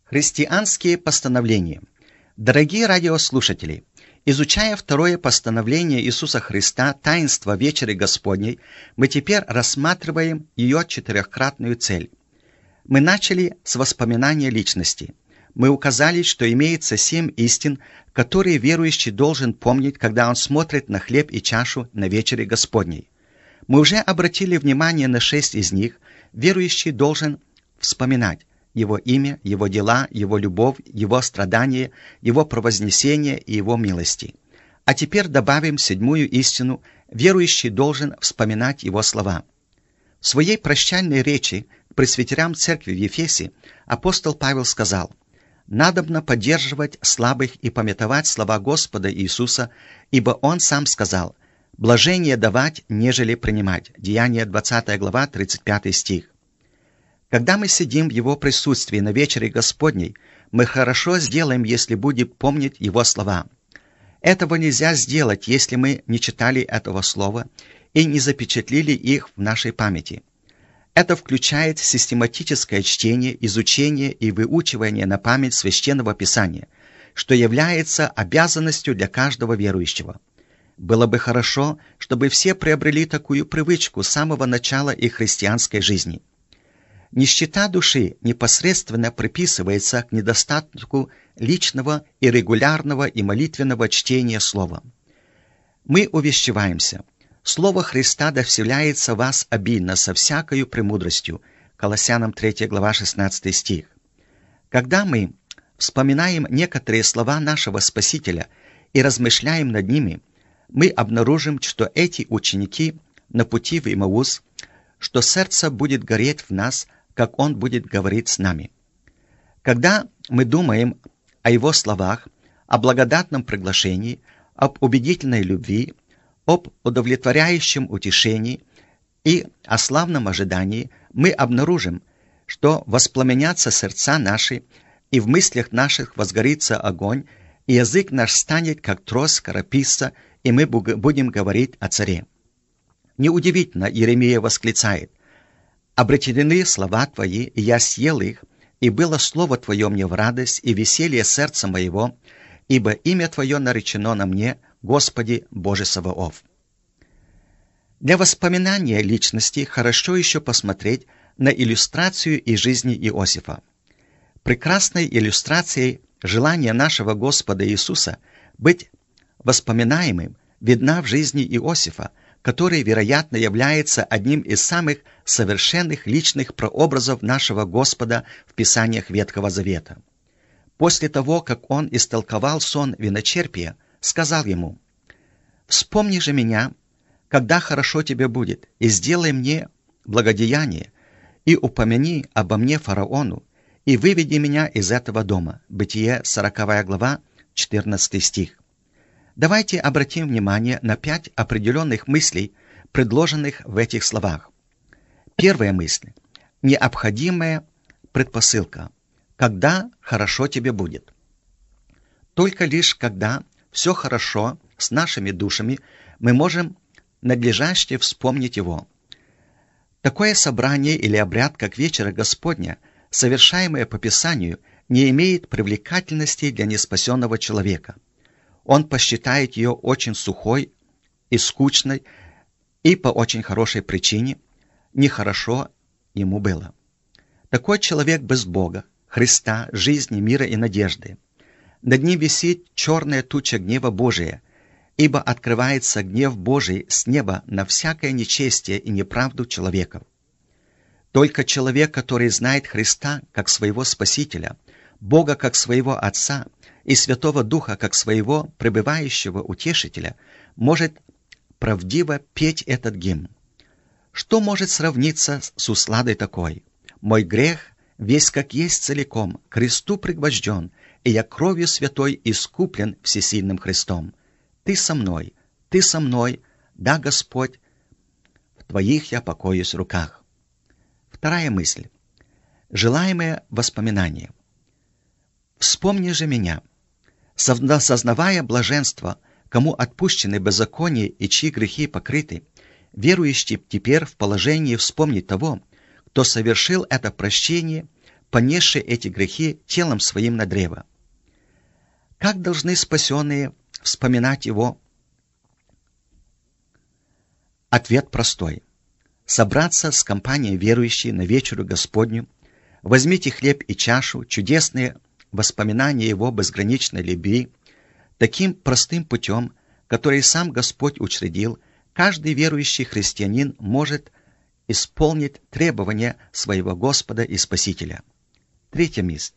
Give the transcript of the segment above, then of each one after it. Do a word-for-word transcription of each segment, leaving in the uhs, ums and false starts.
Христианские постановления. Дорогие радиослушатели, изучая второе постановление Иисуса Христа «Таинство вечери Господней», мы теперь рассматриваем ее четырехкратную цель. Мы начали с воспоминания личности. Мы указали, что имеется семь истин, которые верующий должен помнить, когда он смотрит на хлеб и чашу на вечере Господней. Мы уже обратили внимание на шесть из них. Верующий должен вспоминать Его имя, Его дела, Его любовь, Его страдания, Его провознесение и Его милости. А теперь добавим седьмую истину. Верующий должен вспоминать Его слова. В своей прощальной речи к пресвитерям церкви в Ефесе апостол Павел сказал: «Надобно поддерживать слабых и памятовать слова Господа Иисуса, ибо Он сам сказал: блажение давать, нежели принимать». Деяния двадцатая глава, тридцать пятый стих. Когда мы сидим в Его присутствии на вечере Господней, мы хорошо сделаем, если будем помнить Его слова. Этого нельзя сделать, если мы не читали этого слова и не запечатлили их в нашей памяти. Это включает систематическое чтение, изучение и выучивание на память Священного Писания, что является обязанностью для каждого верующего. Было бы хорошо, чтобы все приобрели такую привычку с самого начала их христианской жизни. Нищета души непосредственно приписывается к недостатку личного и регулярного и молитвенного чтения Слова. Мы увещеваемся: Слово Христа да вселяется в вас обильно со всякою премудростью. Колоссянам третья глава, шестнадцатый стих. Когда мы вспоминаем некоторые слова нашего Спасителя и размышляем над ними, мы обнаружим, что эти ученики на пути в Имаус, что сердце будет гореть в нас, как Он будет говорить с нами. Когда мы думаем о Его словах, о благодатном приглашении, об убедительной любви, об удовлетворяющем утешении и о славном ожидании, мы обнаружим, что воспламенятся сердца наши, и в мыслях наших возгорится огонь, и язык наш станет, как трос скорописца, и мы будем говорить о царе. Неудивительно, Иеремия восклицает: «Обретены слова Твои, и я съел их, и было слово Твое мне в радость и веселье сердца моего, ибо имя Твое наречено на мне, Господи Боже Саваоф». Для воспоминания личности хорошо еще посмотреть на иллюстрацию из жизни Иосифа. Прекрасной иллюстрацией желания нашего Господа Иисуса быть воспоминаемым видна в жизни Иосифа, который, вероятно, является одним из самых совершенных личных прообразов нашего Господа в Писаниях Ветхого Завета. После того, как он истолковал сон виночерпия, сказал ему: «Вспомни же меня, когда хорошо тебе будет, и сделай мне благодеяние, и упомяни обо мне фараону, и выведи меня из этого дома». Бытие, сороковая глава, четырнадцатый стих. Давайте обратим внимание на пять определенных мыслей, предложенных в этих словах. Первая мысль. Необходимая предпосылка. Когда хорошо тебе будет. Только лишь когда все хорошо с нашими душами, мы можем надлежаще вспомнить Его. Такое собрание или обряд, как вечера Господня, совершаемое по Писанию, не имеет привлекательности для неспасенного человека. Он посчитает ее очень сухой и скучной, и по очень хорошей причине нехорошо ему было. Такой человек без Бога, Христа, жизни, мира и надежды. Над ним висит черная туча гнева Божия, ибо открывается гнев Божий с неба на всякое нечестие и неправду человеков. Только человек, который знает Христа как своего Спасителя, Бога как своего Отца и Святого Духа как своего пребывающего Утешителя, может правдиво петь этот гимн. Что может сравниться с усладой такой? «Мой грех весь как есть целиком, к кресту пригвожден, и я кровью святой искуплен всесильным Христом. Ты со мной, Ты со мной, да, Господь, в Твоих я покоюсь руках». Вторая мысль. Желаемое воспоминание. «Вспомни же меня». Сознавая блаженство, кому отпущены беззаконие и чьи грехи покрыты, верующий теперь в положении вспомнить того, кто совершил это прощение понесший эти грехи телом своим на древо. Как должны спасенные вспоминать его? Ответ простой. Собраться с компанией верующей на вечеру Господню, возьмите хлеб и чашу, чудесные воспоминания его безграничной любви, таким простым путем, который сам Господь учредил, каждый верующий христианин может исполнить требования своего Господа и Спасителя. Третья мысль.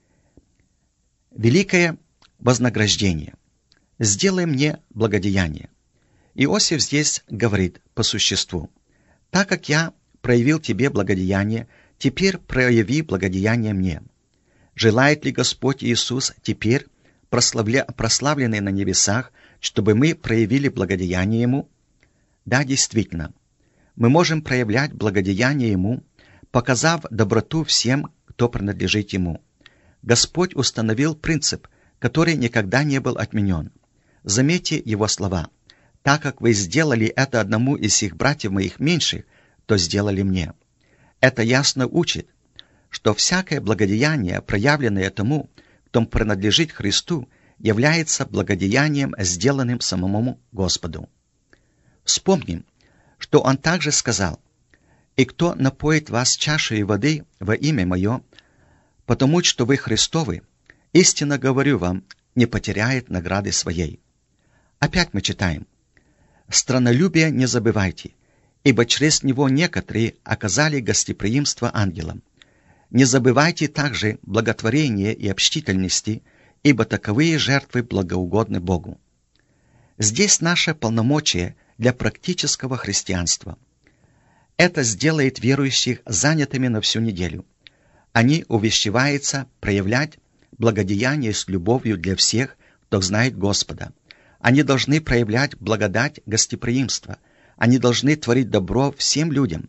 Великое вознаграждение. «Сделай мне благодеяние». Иосиф здесь говорит по существу. «Так как я проявил тебе благодеяние, теперь прояви благодеяние мне». Желает ли Господь Иисус теперь, прославля... прославленный на небесах, чтобы мы проявили благодеяние Ему? Да, действительно. Мы можем проявлять благодеяние Ему, показав доброту всем, кто принадлежит Ему. Господь установил принцип, который никогда не был отменен. Заметьте Его слова. «Так как вы сделали это одному из сих братьев моих меньших, то сделали мне». Это ясно учит, что всякое благодеяние, проявленное тому, кто принадлежит Христу, является благодеянием, сделанным самому Господу. Вспомним, что Он также сказал: «И кто напоит вас чашей воды во имя Мое, потому что вы Христовы, истинно говорю вам, не потеряет награды своей». Опять мы читаем: «Странолюбие не забывайте, ибо через него некоторые оказали гостеприимство ангелам. Не забывайте также благотворения и общительности, ибо таковые жертвы благоугодны Богу». Здесь наше полномочие для практического христианства. Это сделает верующих занятыми на всю неделю. Они увещеваются проявлять благодеяние с любовью для всех, кто знает Господа. Они должны проявлять благодать гостеприимства. Они должны творить добро всем людям,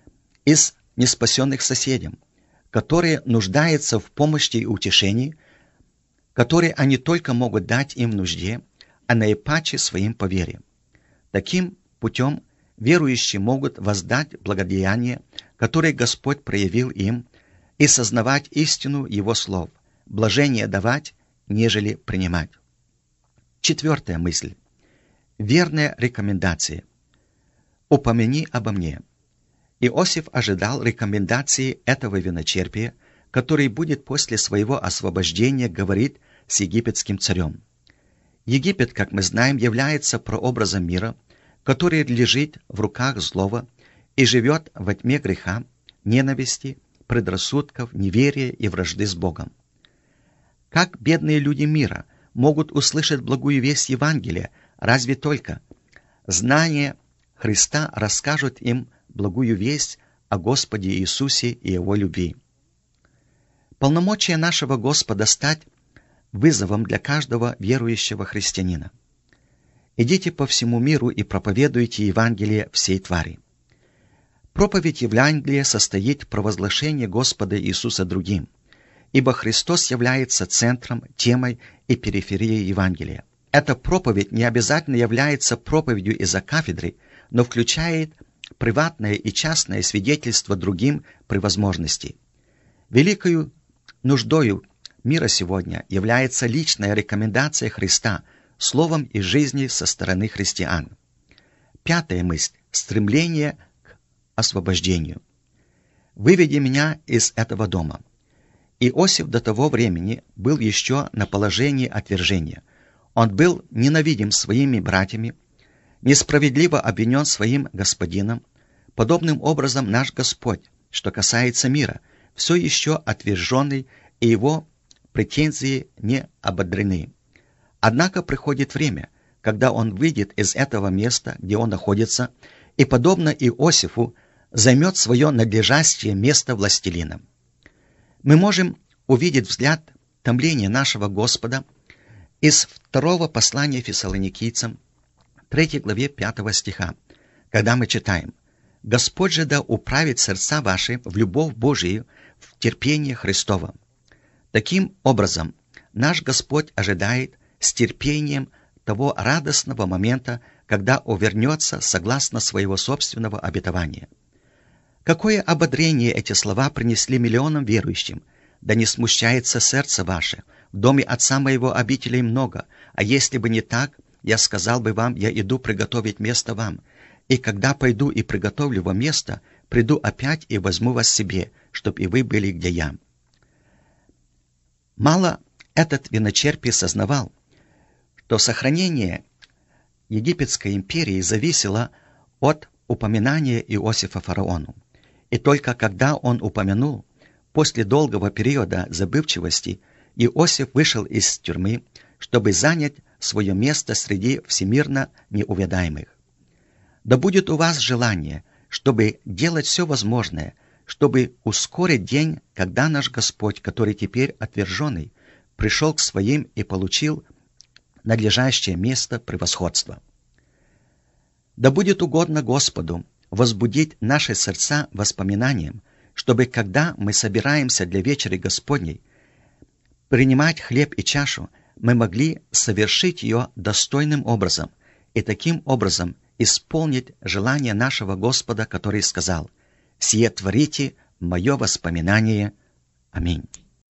из неспасенных соседям, которые нуждаются в помощи и утешении, которые они только могут дать им в нужде, а наипаче своим по вере. Таким путем верующие могут воздать благодеяние, которое Господь проявил им, и сознавать истину Его слов, блажение давать, нежели принимать. Четвертая мысль. Верная рекомендация. «Упомяни обо мне». Иосиф ожидал рекомендации этого виночерпия, который будет после своего освобождения говорить с египетским царем. Египет, как мы знаем, является прообразом мира, который лежит в руках злого и живет во тьме греха, ненависти, предрассудков, неверия и вражды с Богом. Как бедные люди мира могут услышать благую весть Евангелия, разве только знание Христа расскажут им благую весть о Господе Иисусе и Его любви. Полномочия нашего Господа стать вызовом для каждого верующего христианина. «Идите по всему миру и проповедуйте Евангелие всей твари». Проповедь Евангелия состоит в провозглашении Господа Иисуса другим, ибо Христос является центром, темой и периферией Евангелия. Эта проповедь не обязательно является проповедью из-за кафедры, но включает приватное и частное свидетельство другим при возможности. Великою нуждою мира сегодня является личная рекомендация Христа словом и жизнью со стороны христиан. Пятая мысль. Стремление к освобождению. «Выведи меня из этого дома». Иосиф до того времени был еще на положении отвержения. Он был ненавидим своими братьями, несправедливо обвинен своим господином. Подобным образом наш Господь, что касается мира, все еще отверженный, и его претензии не ободрены. Однако приходит время, когда он выйдет из этого места, где он находится, и, подобно Иосифу, займет свое надлежащее место властелина. Мы можем увидеть взгляд томления нашего Господа из второго послания Фессалоникийцам, третьей главе пятого стиха, когда мы читаем: «Господь же да управит сердца ваши в любовь Божию, в терпение Христово». Таким образом, наш Господь ожидает с терпением того радостного момента, когда увернется согласно своего собственного обетования. Какое ободрение эти слова принесли миллионам верующим, да не смущается сердце ваше. В доме отца моего обителей много, а если бы не так, я сказал бы вам, я иду приготовить место вам. И когда пойду и приготовлю вам место, приду опять и возьму вас себе, чтоб и вы были, где я». Мало этот виночерпий сознавал, что сохранение Египетской империи зависело от упоминания Иосифа фараону. И только когда он упомянул, после долгого периода забывчивости, Иосиф вышел из тюрьмы, чтобы занять свое место среди всемирно неувядаемых. Да будет у вас желание, чтобы делать все возможное, чтобы ускорить день, когда наш Господь, который теперь отверженный, пришел к своим и получил надлежащее место превосходства. Да будет угодно Господу возбудить наши сердца воспоминанием, чтобы, когда мы собираемся для вечери Господней, принимать хлеб и чашу, мы могли совершить ее достойным образом и таким образом исполнить желание нашего Господа, который сказал: «Сие творите в мое воспоминание». Аминь.